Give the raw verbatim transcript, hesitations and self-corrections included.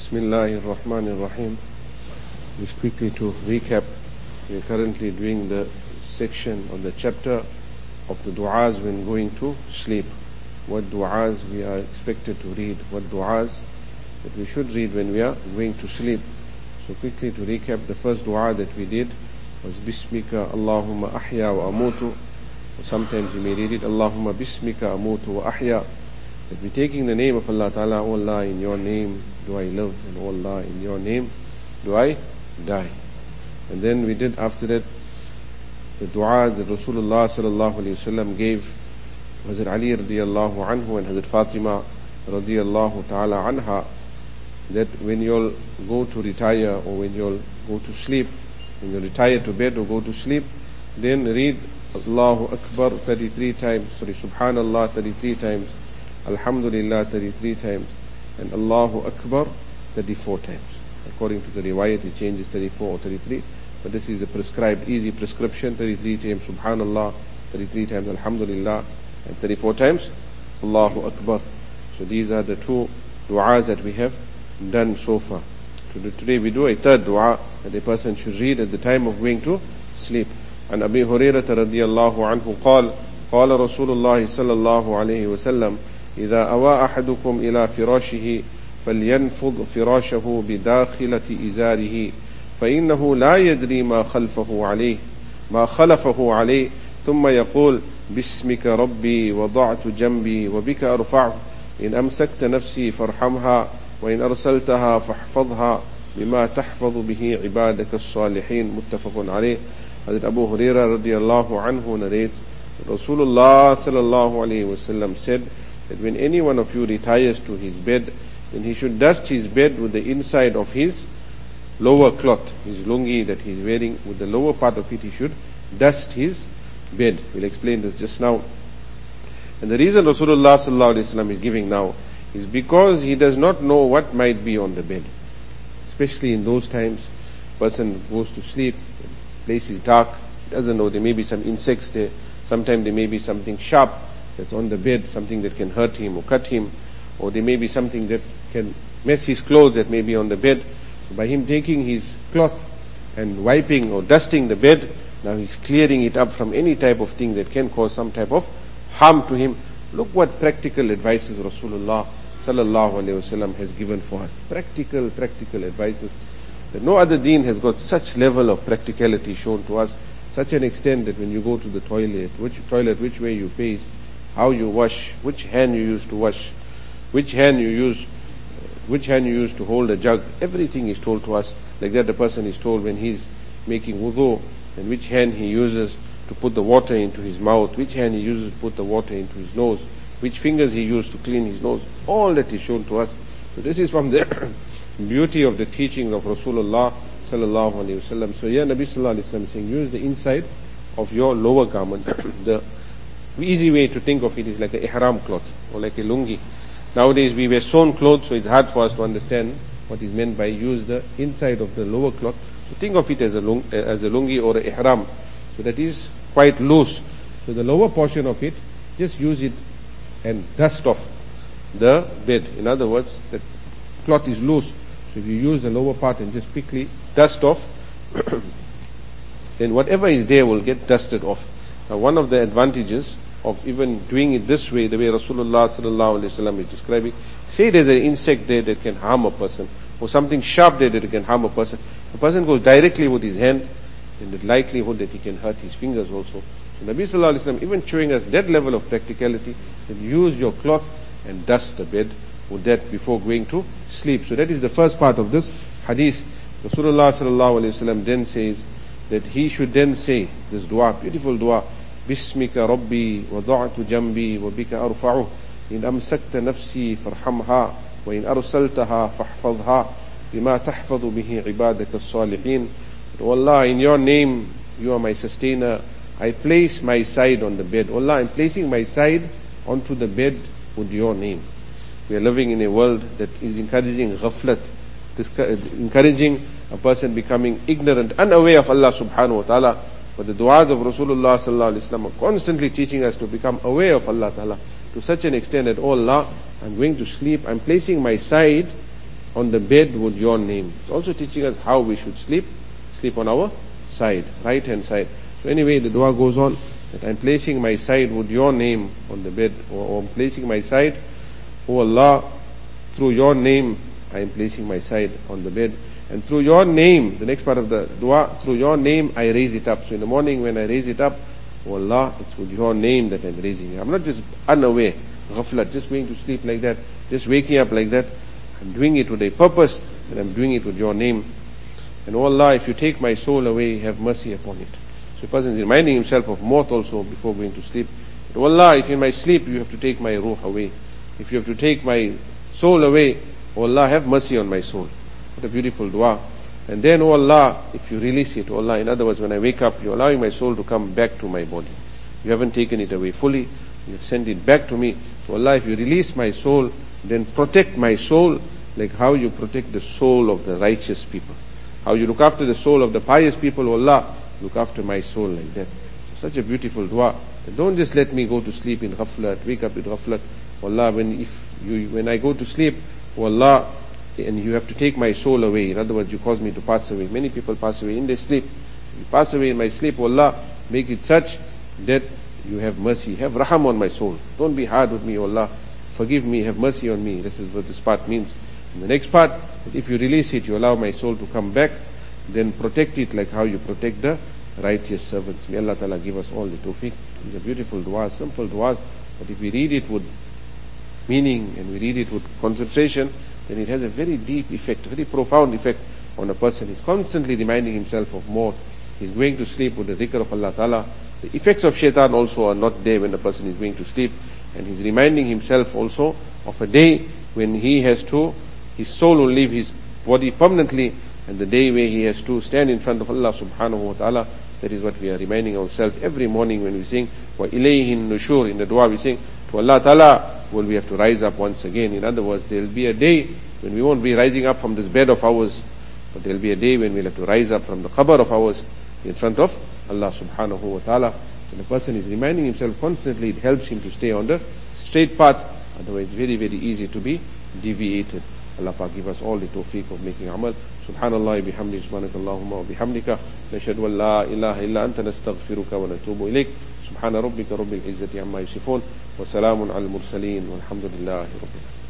Bismillahir Rahmanir Rahim. Just quickly to recap, we are currently doing the section or the chapter of the du'as when going to sleep. What du'as we are expected to read, what du'as that we should read when we are going to sleep. So quickly to recap, the first du'a that we did was Bismika Allahumma ahya wa amutu. Sometimes you may read it Allahumma Bismika amutu wa ahya. That we're taking the name of Allah Ta'ala, O Allah, in your name do I live, and O Allah, in your name do I die. And then we did after that the dua that Rasulullah sallallahu alayhi wasallam gave Hazrat Ali radiyallahu anhu and Hazrat Fatima radiyallahu ta'ala anha, that when you'll go to retire or when you'll go to sleep, when you retire to bed or go to sleep, then read Allahu Akbar thirty-three times, sorry, Subhanallah thirty-three times, Alhamdulillah thirty-three times, and Allahu Akbar thirty-four times. According to the riwayat, it changes thirty-four or thirty-three, but this is the prescribed, easy prescription: thirty-three times Subhanallah, thirty-three times Alhamdulillah, and thirty-four times Allahu Akbar. So these are the two du'as that we have done so far. Today we do a third du'a that a person should read at the time of going to sleep. And Abi Hurairah radiyallahu anhu قال قال رسول الله صلى الله عليه وسلم إذا أوى أحدكم إلى فراشه فلينفض فراشه بداخلة إزاره فإنه لا يدري ما خلفه عليه ما خلفه عليه ثم يقول باسمك ربي وضعت جنبي وبك أرفعه إن أمسكت نفسي فارحمها وإن أرسلتها فاحفظها بما تحفظ به عبادك الصالحين. متفق عليه. Hazrat Abu Hurairah radiyallahu anhu narrates that Rasulullah sallallahu alayhi wasallam said that when any one of you retires to his bed, then he should dust his bed with the inside of his lower cloth, his lungi that he is wearing, with the lower part of it he should dust his bed. We'll explain this just now. And the reason Rasulullah sallallahu alayhi wasallam is giving now is because he does not know what might be on the bed. Especially in those times, person goes to sleep, the place is dark, doesn't know, there may be some insects there, sometimes there may be something sharp that's on the bed, something that can hurt him or cut him, or there may be something that can mess his clothes that may be on the bed. By him taking his cloth and wiping or dusting the bed, now he's clearing it up from any type of thing that can cause some type of harm to him. Look what practical advices Rasulullah sallallahu alaihi wasallam has given for us. Practical, practical advices. That no other deen has got such level of practicality shown to us, such an extent that when you go to the toilet, which toilet, which way you face, how you wash, which hand you use to wash, which hand you use, which hand you use to hold a jug, everything is told to us. Like that the person is told when he's making wudu, and which hand he uses to put the water into his mouth, which hand he uses to put the water into his nose, which fingers he used to clean his nose. All that is shown to us. So this is from the beauty of the teaching of Rasulullah sallallahu alaihi wasallam. So here Nabi sallallahu alaihi wasallam is saying, use the inside of your lower garment. The easy way to think of it is like a ihram cloth or like a lungi. Nowadays we wear sewn clothes, so it's hard for us to understand what is meant by use the inside of the lower cloth. So think of it as a lung, as a lungi or a ihram. So that is quite loose. So the lower portion of it, just use it and dust off the bed. In other words, the cloth is loose. So if you use the lower part and just quickly dust off, then whatever is there will get dusted off. Now one of the advantages of even doing it this way, the way Rasulullah sallallahu alaihi wasallam is describing, say there's an insect there that can harm a person, or something sharp there that can harm a person. The person goes directly with his hand, then the likelihood that he can hurt his fingers also. So Nabi sallallahu alaihi wasallam even showing us that level of practicality, that use your cloth and dust the bed with that before going to sleep. So that is the first part of this hadith. Rasulullah sallallahu alaihi wasallam then says that he should then say this dua, beautiful dua: Bismika Rabbi wada'tu jambi wa bika arfa'uh in amsakta nafsi farhamha wa in arsaltaha fahfadha bima tahfadhu bihi ibadaka as-salihin. O Allah, in your name you are my sustainer. I place my side on the bed. O Allah, I'm placing my side onto the bed with your name. We are living in a world that is encouraging ghaflat, encouraging a person becoming ignorant, unaware of Allah subhanahu wa ta'ala. But the du'as of Rasulullah sallallahu alaihi wasallam are constantly teaching us to become aware of Allah ta'ala to such an extent that, oh Allah, I'm going to sleep, I'm placing my side on the bed with your name. It's also teaching us how we should sleep. Sleep on our side, right hand side. So anyway, the dua goes on that I'm placing my side with your name on the bed, or, or I'm placing my side, O Allah, through your name I am placing my side on the bed, and through your name, the next part of the dua, through your name I raise it up. So in the morning when I raise it up, O Allah, it's with your name that I'm raising it. I'm not just unaware, ghaflat, just going to sleep like that, just waking up like that. I'm doing it with a purpose, and I'm doing it with your name. And O Allah, if you take my soul away, have mercy upon it. So a person is reminding himself of maut also before going to sleep. But O Allah, if in my sleep you have to take my ruh away, if you have to take my soul away, O Allah, have mercy on my soul. What a beautiful dua. And then, O Allah, if you release it, O Allah, in other words, when I wake up, you're allowing my soul to come back to my body. You haven't taken it away fully, you have sent it back to me. So Allah, if you release my soul, then protect my soul like how you protect the soul of the righteous people. How you look after the soul of the pious people, O Allah, look after my soul like that. Such a beautiful dua. Don't just let me go to sleep in ghaflat, wake up in ghaflat. O Allah, when, if you, when I go to sleep, O Allah, and you have to take my soul away. In other words, you cause me to pass away. Many people pass away in their sleep. You pass away in my sleep, O Allah, make it such that you have mercy. Have raham on my soul. Don't be hard with me, O Allah. Forgive me, have mercy on me. This is what this part means. And the next part, that if you release it, you allow my soul to come back, then protect it like how you protect the righteous servants. May Allah Ta'ala give us all the tawfiq. These are beautiful du'as, simple du'as, but if we read it with meaning and we read it with concentration, then it has a very deep effect, a very profound effect on a person. He's constantly reminding himself of more. He's going to sleep with the dhikr of Allah Ta'ala. The effects of shaitan also are not there when a person is going to sleep. And he's reminding himself also of a day when he has to, his soul will leave his body permanently, and the day where he has to stand in front of Allah subhanahu wa ta'ala. That is what we are reminding ourselves every morning when we sing wa ilayhi nushur. In the dua we sing, to Allah Ta'ala will we have to rise up once again. In other words, there will be a day when we won't be rising up from this bed of ours, but there will be a day when we'll have to rise up from the qabr of ours in front of Allah subhanahu wa ta'ala. When a person is reminding himself constantly, it helps him to stay on the straight path. Otherwise, it's very, very easy to be deviated. Allah Ta'ala give us all the tawfiq of making amal. Subhanallah bihamdi, subhanakallahumma wa bihamdika, nashhadu an la ilaha illa anta nastaghfiruka wa natubu ilayk. Subhana rabbika rabbil izzati amma yasifun, wa salamun al mursaleen, walhamdulillahi rabbil alamin.